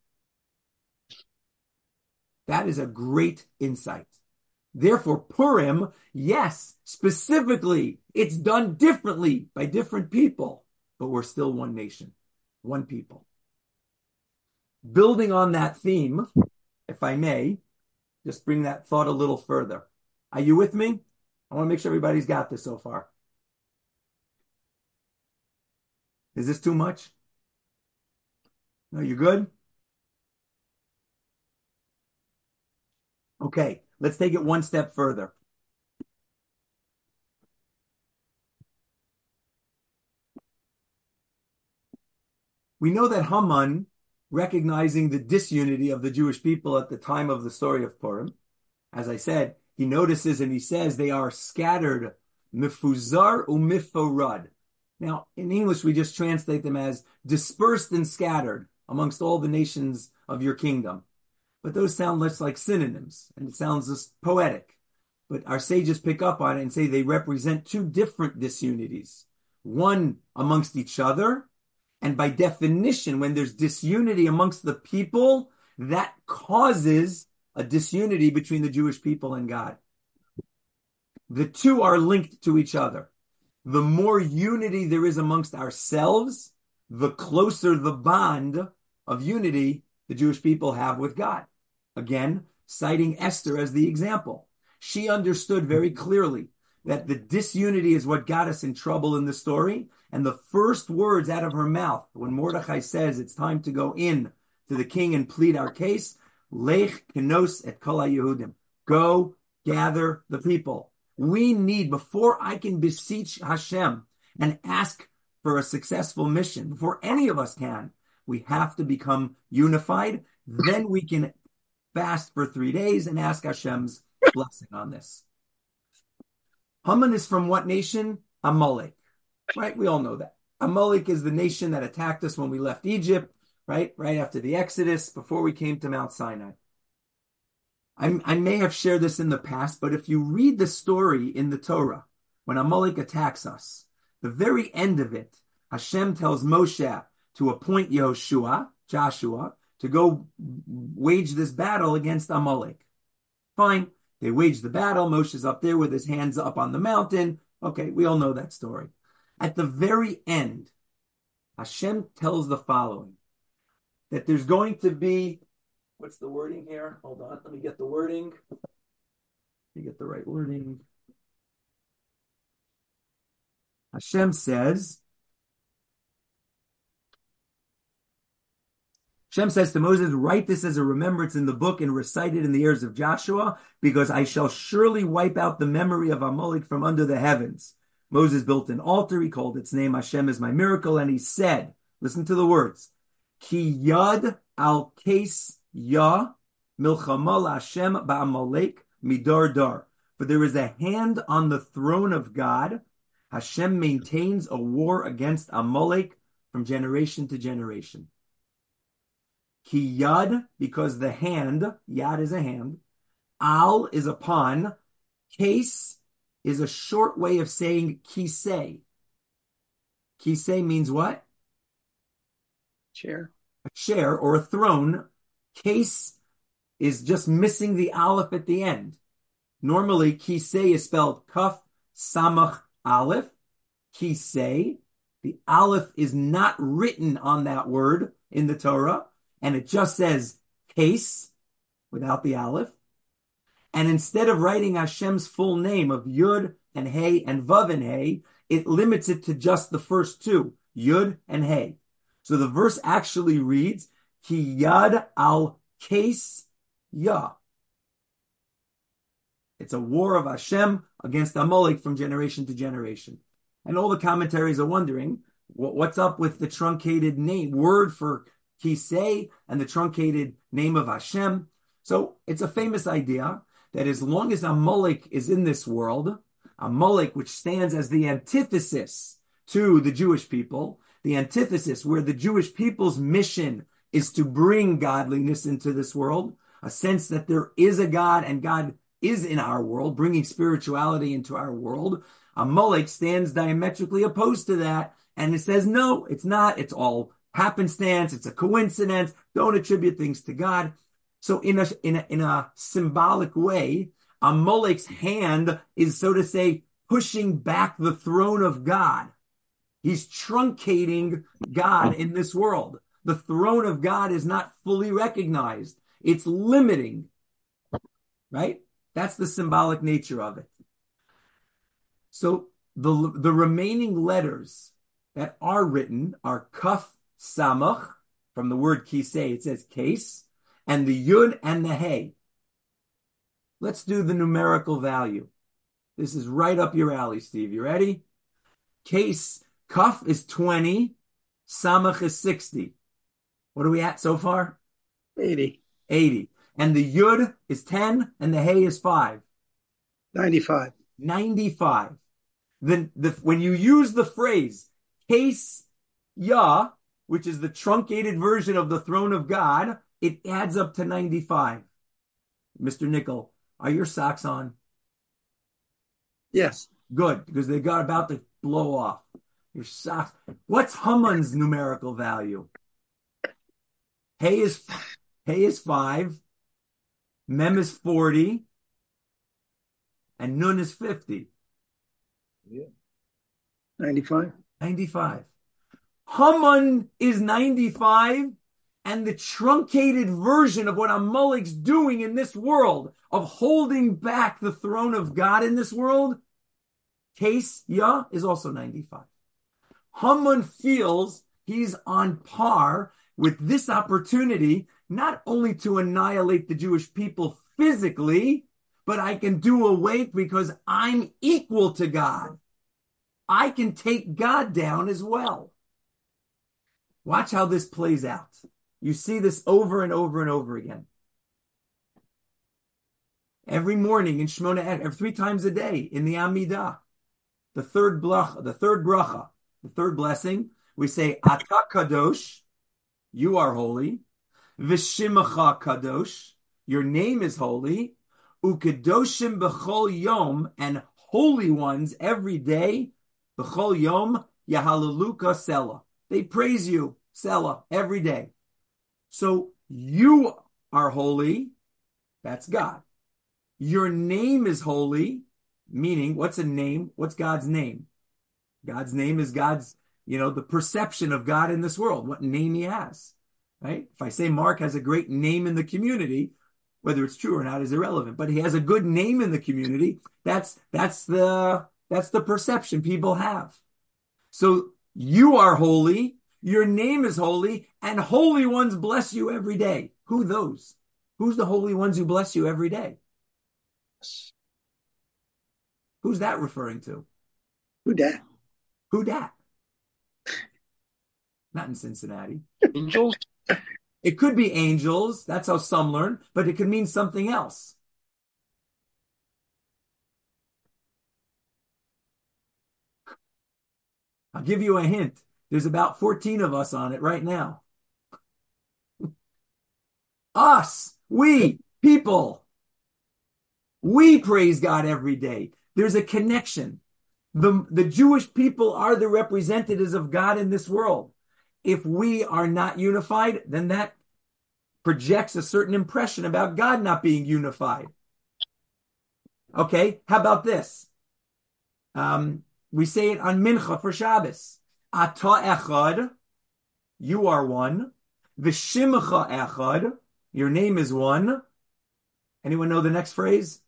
That is a great insight. Therefore, Purim, yes, specifically, it's done differently by different people, but we're still one nation, one people. Building on that theme, if I may, just bring that thought a little further. Are you with me? I want to make sure everybody's got this so far. Is this too much? No, you good? Okay, let's take it one step further. We know that Haman, recognizing the disunity of the Jewish people at the time of the story of Purim, as I said, he notices and he says they are scattered, mifuzar umiforad. Now, in English, we just translate them as dispersed and scattered amongst all the nations of your kingdom. But those sound less like synonyms, and it sounds just poetic. But our sages pick up on it and say they represent two different disunities. One amongst each other, and by definition, when there's disunity amongst the people, that causes a disunity between the Jewish people and God. The two are linked to each other. The more unity there is amongst ourselves, the closer the bond of unity the Jewish people have with God. Again, citing Esther as the example. She understood very clearly that the disunity is what got us in trouble in the story. And the first words out of her mouth, when Mordechai says it's time to go in to the king and plead our case, Lech kenos et kol Yehudim. Go gather the people. We need, before I can beseech Hashem and ask for a successful mission, before any of us can, we have to become unified. Then we can fast for three days and ask Hashem's blessing on this. Haman is from what nation? Amalek, right? We all know that. Amalek is the nation that attacked us when we left Egypt, right? Right after the Exodus, before we came to Mount Sinai. I, I may have shared this in the past, but if you read the story in the Torah, when Amalek attacks us, the very end of it, Hashem tells Moshe to appoint Yehoshua, Joshua, to go wage this battle against Amalek. Fine. They wage the battle. Moshe's up there with his hands up on the mountain. Okay, we all know that story. At the very end, Hashem tells the following, that there's going to be, what's the wording here? Hold on, let me get the wording. Let me get the right wording. Hashem says, Hashem says to Moses, write this as a remembrance in the book and recite it in the ears of Joshua, because I shall surely wipe out the memory of Amalek from under the heavens. Moses built an altar. He called its name Hashem is my miracle. And he said, listen to the words, Ki yad al kes ya milchama Hashem ba'amalek midar dar. For there is a hand on the throne of God. Hashem maintains a war against Amalek from generation to generation. Ki yad, because the hand, yad is a hand, al is upon, kes is a short way of saying kisei. Kisei means what? Chair. A chair or a throne. Kes is just missing the aleph at the end. Normally, kisei is spelled kaf samach aleph. Kisei. The aleph is not written on that word in the Torah, and it just says kes without the aleph. And instead of writing Hashem's full name of Yud and Hey and Vav and Hey, it limits it to just the first two, Yud and Hey. So the verse actually reads, Ki Yad al Kes Ya. It's a war of Hashem against Amalek from generation to generation. And all the commentaries are wondering, what's up with the truncated name, word for Kisei and the truncated name of Hashem? So it's a famous idea that as long as Amalek is in this world, Amalek, which stands as the antithesis to the Jewish people, the antithesis where the Jewish people's mission is to bring godliness into this world, a sense that there is a God and God is in our world, bringing spirituality into our world. Amalek stands diametrically opposed to that, and it says, no, it's not. It's all happenstance. It's a coincidence. Don't attribute things to God. So in a, in a, in a symbolic way, Amalek's hand is, so to say, pushing back the throne of God. He's truncating God in this world. The throne of God is not fully recognized. It's limiting, right? That's the symbolic nature of it. So the, the remaining letters that are written are kaf samach, from the word kisei, it says case, and the yud and the hey. Let's do the numerical value. This is right up your alley, Steve. You ready? Case, kaf is twenty, samach is sixty. What are we at so far? eighty. eighty. And the yud is ten, and the hey is five. ninety-five. ninety-five. Then the, when you use the phrase case ya, which is the truncated version of the throne of God, it adds up to ninety-five. Mister Nickel, are your socks on? Yes. Good, because they got about to blow off. Your socks. What's Haman's numerical value? Hey is Hey is five, Mem is forty, and Nun is fifty. Yeah. ninety-five. ninety-five. Haman is ninety-five, and the truncated version of what Amalek's doing in this world, of holding back the throne of God in this world, Case Ya is also ninety-five. Haman feels he's on par with this opportunity, not only to annihilate the Jewish people physically, but I can do away because I'm equal to God. I can take God down as well. Watch how this plays out. You see this over and over and over again. Every morning in Shemona, every three times a day in the Amidah, the third bracha, the third bracha, the third blessing, we say, Ata Kadosh, you are holy. V'shimacha Kadosh, your name is holy. Ukedoshim b'chol yom, and holy ones every day. B'chol yom yahalaluka sela. They praise you, sela, every day. So You are holy. That's God. Your name is holy, meaning what's a name? What's God's name? God's name is God's, you know, the perception of God in this world, what name he has, right? If I say Mark has a great name in the community, whether it's true or not is irrelevant, but he has a good name in the community. That's, that's the, that's the perception people have. So you are holy, your name is holy, and holy ones bless you every day. Who those? Who's the holy ones who bless you every day? Who's that referring to? Who dat? Who dat? Not in Cincinnati. Angels? It could be angels. That's how some learn, but it could mean something else. I'll give you a hint. There's about fourteen of us on it right now. Us, we, people. We praise God every day. There's a connection. The, the Jewish people are the representatives of God in this world. If we are not unified, then that projects a certain impression about God not being unified. Okay, how about this? Um, we say it on Mincha for Shabbos. Ata echad, you are one. V'shimcha echad, your name is one. Anyone know the next phrase?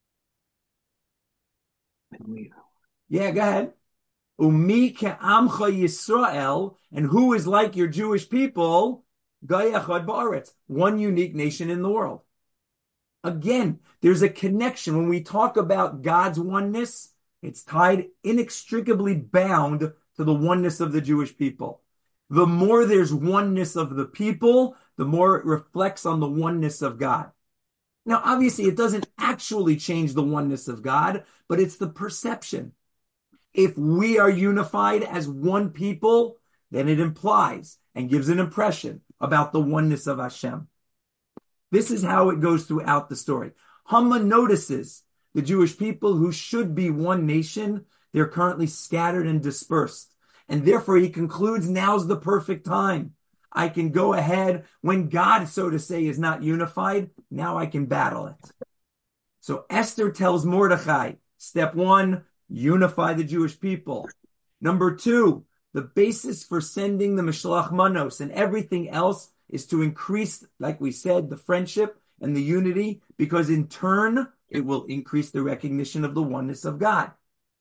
Yeah, go ahead. Umi ke'amcha Yisrael, and who is like your Jewish people? Gai echad ba'aretz, one unique nation in the world. Again, there's a connection. When we talk about God's oneness, it's tied, inextricably bound to the oneness of the Jewish people. The more there's oneness of the people, the more it reflects on the oneness of God. Now, obviously, it doesn't actually change the oneness of God, but it's the perception. If we are unified as one people, then it implies and gives an impression about the oneness of Hashem. This is how it goes throughout the story. Haman notices the Jewish people who should be one nation, they're currently scattered and dispersed. And therefore he concludes, now's the perfect time. I can go ahead when God, so to say, is not unified. Now I can battle it. So Esther tells Mordechai, step one, unify the Jewish people. Number two, the basis for sending the Mishlach Manos and everything else is to increase, like we said, the friendship and the unity, because in turn, it will increase the recognition of the oneness of God.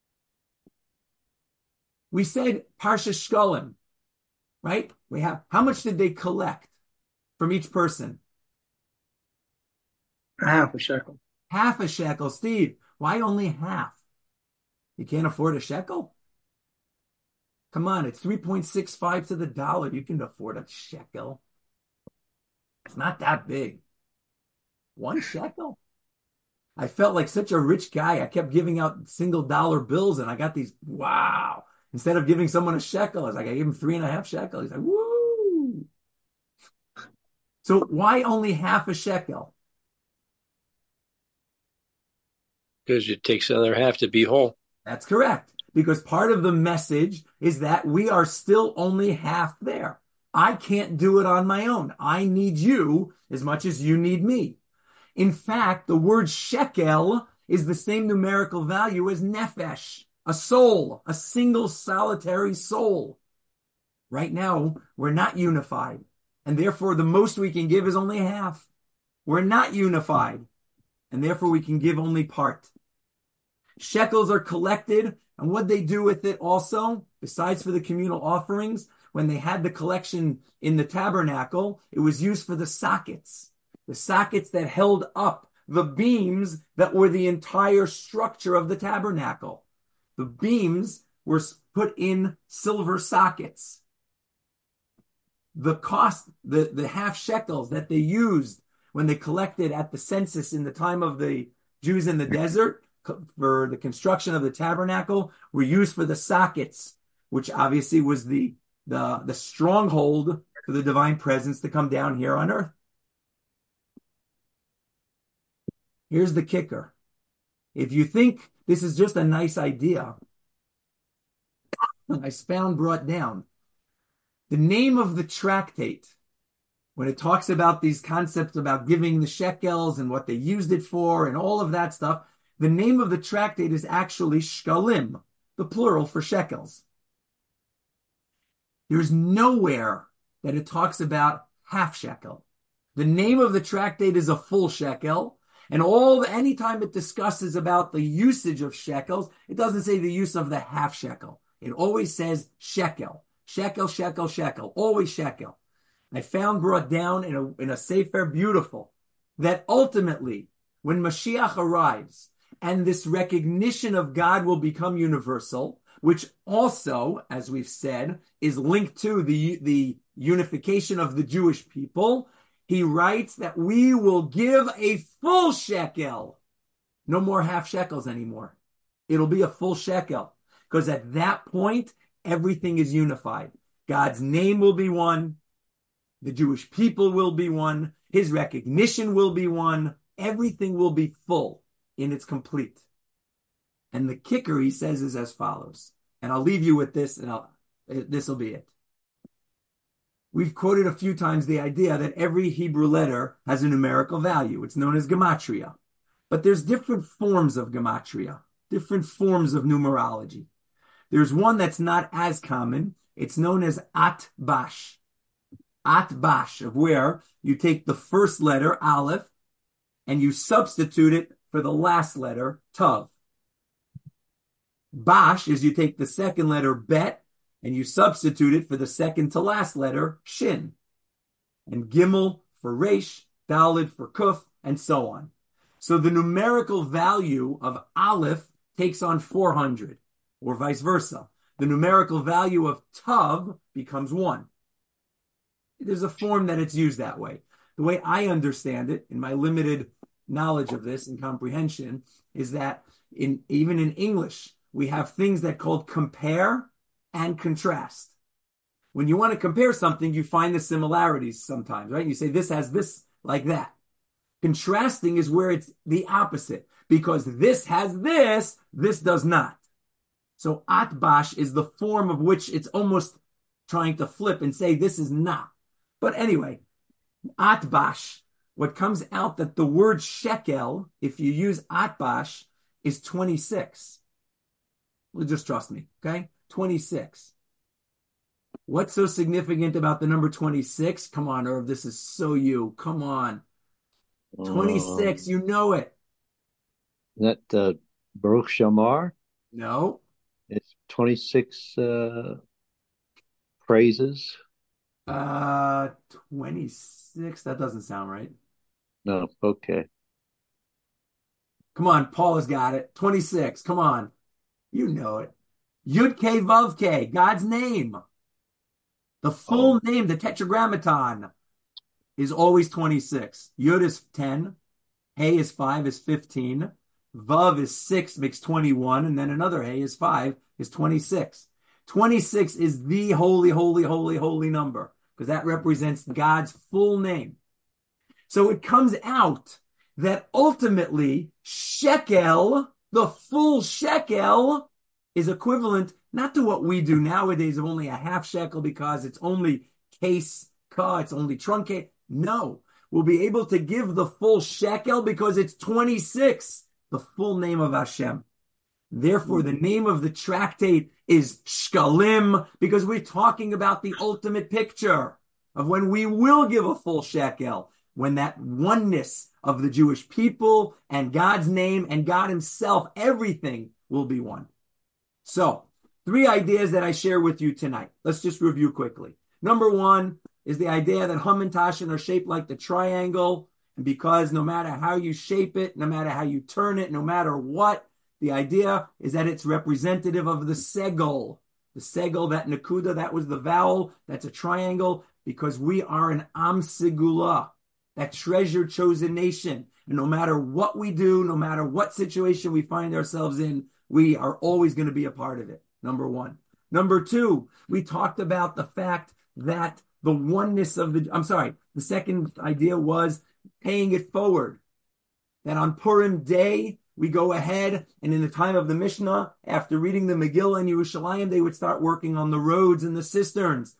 We said Parsha Shkolim, right? We have, how much did they collect from each person? Half a shekel. Half a shekel. Steve, why only half? You can't afford a shekel? Come on, it's three point six five to the dollar. You can afford a shekel. It's not that big. One shekel? I felt like such a rich guy. I kept giving out single dollar bills and I got these, wow. Instead of giving someone a shekel, I was like, I gave him three and a half shekels. He's like, woo. So why only half a shekel? Because it takes the other half to be whole. That's correct. Because part of the message is that we are still only half there. I can't do it on my own. I need you as much as you need me. In fact, the word shekel is the same numerical value as nefesh, a soul, a single solitary soul. Right now, we're not unified, and therefore the most we can give is only half. We're not unified, and therefore we can give only part. Shekels are collected, and what they do with it also, besides for the communal offerings, when they had the collection in the tabernacle, it was used for the sockets, the sockets that held up the beams that were the entire structure of the tabernacle. The beams were put in silver sockets. The cost, the, the half shekels that they used when they collected at the census in the time of the Jews in the desert for the construction of the tabernacle were used for the sockets, which obviously was the, the, the stronghold for the divine presence to come down here on earth. Here's the kicker. If you think this is just a nice idea, I found brought down the name of the tractate when it talks about these concepts about giving the shekels and what they used it for and all of that stuff, the name of the tractate is actually shkalim, the plural for shekels. There's nowhere that it talks about half shekel. The name of the tractate is a full shekel, and all anytime it discusses about the usage of shekels, it doesn't say the use of the half shekel. It always says shekel, shekel, shekel, shekel, always shekel. I found brought down in a in a Sefer beautiful that ultimately, when Mashiach arrives and this recognition of God will become universal, which also, as we've said, is linked to the the unification of the Jewish people. He writes that we will give a full shekel. No more half shekels anymore. It'll be a full shekel. Because at that point, everything is unified. God's name will be one. The Jewish people will be one. His recognition will be one. Everything will be full in its complete. And the kicker, he says, is as follows. And I'll leave you with this, and I'll, this will be it. We've quoted a few times the idea that every Hebrew letter has a numerical value. It's known as gematria. But there's different forms of gematria, different forms of numerology. There's one that's not as common. It's known as Atbash. Atbash, of where you take the first letter, Aleph, and you substitute it for the last letter, Tav. Bash is you take the second letter, Bet, and you substitute it for the second to last letter, Shin. And Gimel for Resh, Dalid for Kuf, and so on. So the numerical value of Aleph takes on four hundred, or vice versa. The numerical value of Tav becomes one. There's a form that it's used that way. The way I understand it, in my limited knowledge of this and comprehension, is that in even in English, we have things that are called compare and contrast. When you want to compare something, you find the similarities sometimes, right? You say this has this like that. Contrasting is where it's the opposite, because this has this, this does not. So Atbash is the form of which it's almost trying to flip and say this is not. But anyway, Atbash, what comes out that the word shekel, if you use Atbash, is twenty-six. Well, just trust me, okay? twenty-six. What's so significant about the number twenty-six? Come on, Irv, this is so you. Come on. twenty-six, um, you know it. That uh, Baruch Shamar? No. It's twenty-six uh, phrases. Uh, twenty-six, that doesn't sound right. No, okay. Come on, Paul has got it. twenty-six, come on. You know it. Yud K Vav K, God's name. The full oh. name, the tetragrammaton, is always twenty-six. Yud is ten. Hey is five, is fifteen. Vav is six, makes twenty-one. And then another Hey is five, is twenty-six. twenty-six is the holy, holy, holy, holy number, because that represents God's full name. So it comes out that ultimately shekel, the full shekel, is equivalent not to what we do nowadays of only a half shekel because it's only case ka, it's only truncate. No, we'll be able to give the full shekel because it's twenty-six, the full name of Hashem. Therefore, the name of the tractate is Shkalim, because we're talking about the ultimate picture of when we will give a full shekel, when that oneness of the Jewish people and God's name and God himself, everything will be one. So, three ideas that I share with you tonight. Let's just review quickly. Number one is the idea that Hum and Tashin are shaped like the triangle, and because no matter how you shape it, no matter how you turn it, no matter what, the idea is that it's representative of the segol. The segol, that nakuda, that was the vowel, that's a triangle, because we are an Am Segula, that treasured chosen nation. And no matter what we do, no matter what situation we find ourselves in, we are always going to be a part of it, number one. Number two, we talked about the fact that the oneness of the, I'm sorry, the second idea was paying it forward. That on Purim Day, we go ahead, and in the time of the Mishnah, after reading the Megillah in Yerushalayim, they would start working on the roads and the cisterns.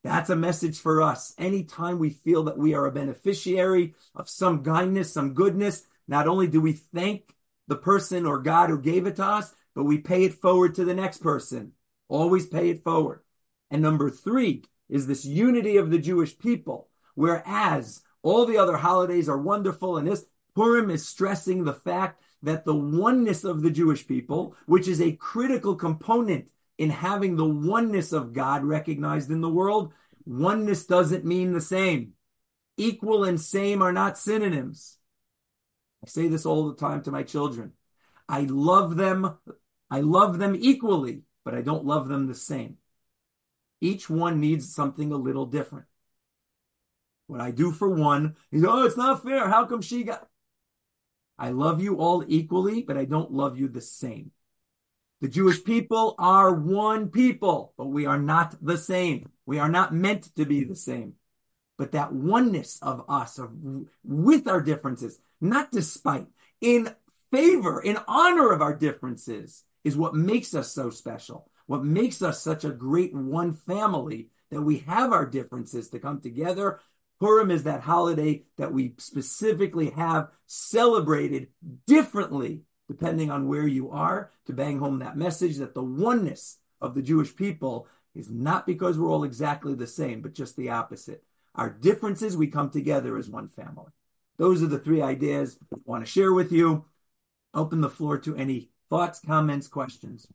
That's a message for us. Anytime we feel that we are a beneficiary of some kindness, some goodness, not only do we thank the person or God who gave it to us, but we pay it forward to the next person. Always pay it forward. And number three is this unity of the Jewish people, whereas all the other holidays are wonderful, and this Purim is stressing the fact that the oneness of the Jewish people, which is a critical component in having the oneness of God recognized in the world, oneness doesn't mean the same. Equal and same are not synonyms. I say this all the time to my children. I love them. I love them equally, but I don't love them the same. Each one needs something a little different. What I do for one is, oh, it's not fair. How come she got... I love you all equally, but I don't love you the same. The Jewish people are one people, but we are not the same. We are not meant to be the same. But that oneness of us, of, with our differences, not despite, in favor, in honor of our differences, is what makes us so special. What makes us such a great one family, that we have our differences to come together. Purim is that holiday that we specifically have celebrated differently, depending on where you are, to bang home that message that the oneness of the Jewish people is not because we're all exactly the same, but just the opposite. Our differences, we come together as one family. Those are the three ideas I want to share with you. Open the floor to any thoughts, comments, questions.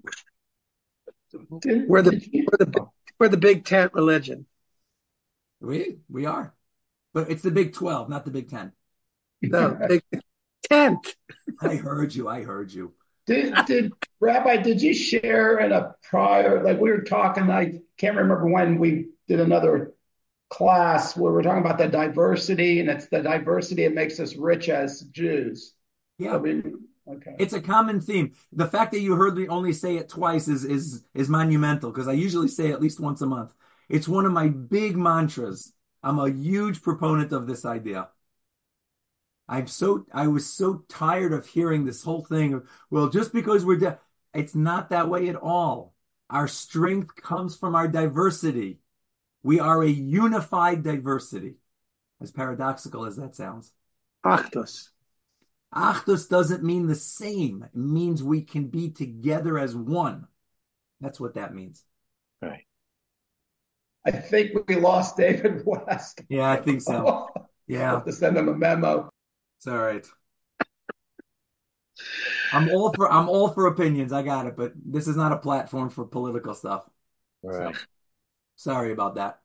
We're the, we're the, we're the big tent religion. We, we are. But it's the Big twelve, not the Big Ten. No, big tent. I heard you. I heard you. Did, did Rabbi, did you share in a prior, like we were talking, I can't remember when we did another class where we're talking about the diversity, and it's the diversity that makes us rich as Jews. Yeah. I mean, okay. It's a common theme. The fact that you heard me only say it twice is is is monumental, because I usually say it at least once a month. It's one of my big mantras. I'm a huge proponent of this idea. I'm so I was so tired of hearing this whole thing of, well, just because we're de-. It's not that way at all. Our strength comes from our diversity. We are a unified diversity, as paradoxical as that sounds. Achdus. Achdus doesn't mean the same. It means we can be together as one. That's what that means. Right. I think we lost David West. Yeah, I think so. Yeah. I'll have to send him a memo. It's all right. I'm all for I'm all for opinions. I got it, but this is not a platform for political stuff. Right. So, sorry about that.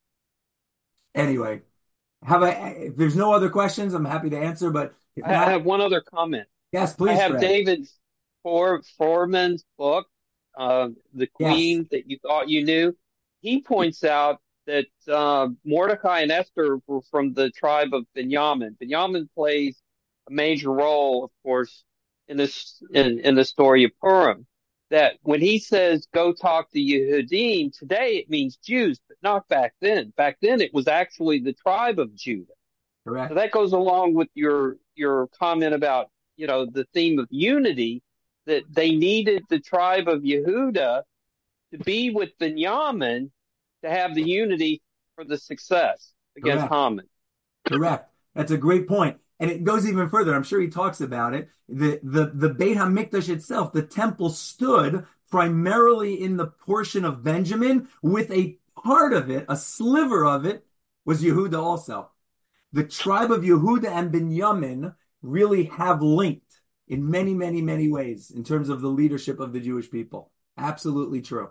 Anyway, have I? If there's no other questions, I'm happy to answer. But if I not, have one other comment. yes, please. I have Fred. David For, Foreman's book, uh, The Queen Yes. That You Thought You Knew. He points out that uh, Mordecai and Esther were from the tribe of Benjamin. Benjamin plays a major role, of course, in this in, in the story of Purim. That when he says, go talk to Yehudim, today it means Jews, but not back then. Back then it was actually the tribe of Judah. Correct. So that goes along with your your comment about, you know, the theme of unity, that they needed the tribe of Yehuda to be with Benjamin to have the unity for the success against Correct. Haman. Correct. That's a great point. And it goes even further. I'm sure he talks about it. The, the, the Beit HaMikdash itself, the temple stood primarily in the portion of Benjamin, with a part of it, a sliver of it, was Yehuda also. The tribe of Yehuda and Benjamin really have linked in many, many, many ways in terms of the leadership of the Jewish people. Absolutely true.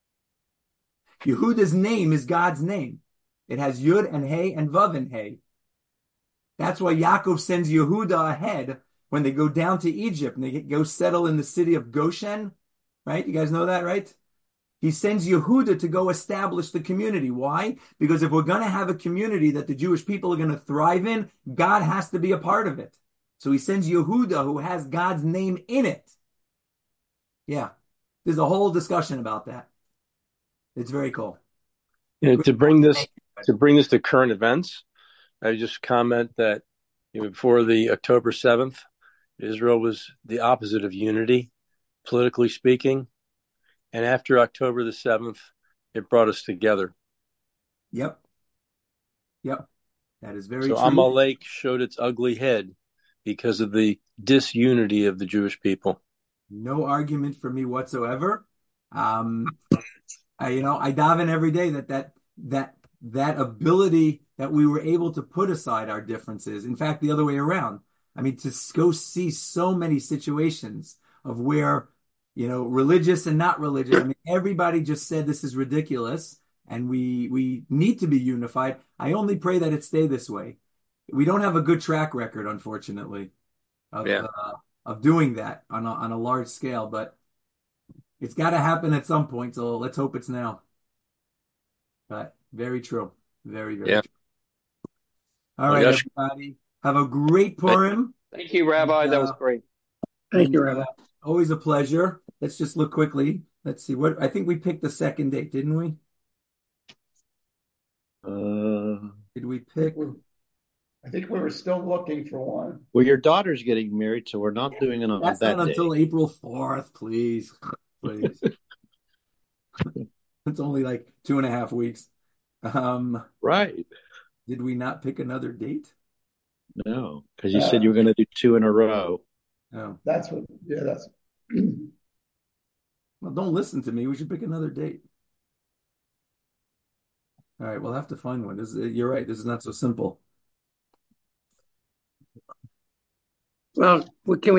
Yehuda's name is God's name. It has Yud and Hey and Vav and Hey. That's why Yaakov sends Yehuda ahead when they go down to Egypt and they go settle in the city of Goshen, right? You guys know that, right? He sends Yehuda to go establish the community. Why? Because if we're going to have a community that the Jewish people are going to thrive in, God has to be a part of it. So he sends Yehuda, who has God's name in it. Yeah. There's a whole discussion about that. It's very cool. You know, to bring this to bring this to current events, I would just comment that, you know, before the October seventh, Israel was the opposite of unity, politically speaking. And after October the seventh, it brought us together. Yep. Yep. That is very So true. Amalek showed its ugly head because of the disunity of the Jewish people. No argument for me whatsoever. Um, I, you know, I daven every day that that that that ability that we were able to put aside our differences. In fact, the other way around. I mean, to go see so many situations of where, you know, religious and not religious. I mean, everybody just said this is ridiculous, and we we need to be unified. I only pray that it stay this way. We don't have a good track record, unfortunately, of Yeah. uh, of doing that on a, on a large scale, but it's got to happen at some point. So let's hope it's now. But very true, very very Yeah. true. All Well, right, gosh. everybody, have a great Purim. Thank you, Rabbi. And, That was uh, great. Thank and, you, Rabbi. uh, always a pleasure. Let's just look quickly. Let's see what I think we picked the second date, didn't we? Uh, Did we pick? I think we were still looking for one. well, your daughter's getting married, so we're not doing it on That's that not day. until April fourth, please, please. It's only like two and a half weeks. Um, Right. did we not pick another date? No, because you Uh, said you were going to do two in a row. No. That's what, yeah, that's. Well, don't listen to me. We should pick another date. All right, we'll have to find one. This is, you're right. This is not so simple. Well, what can we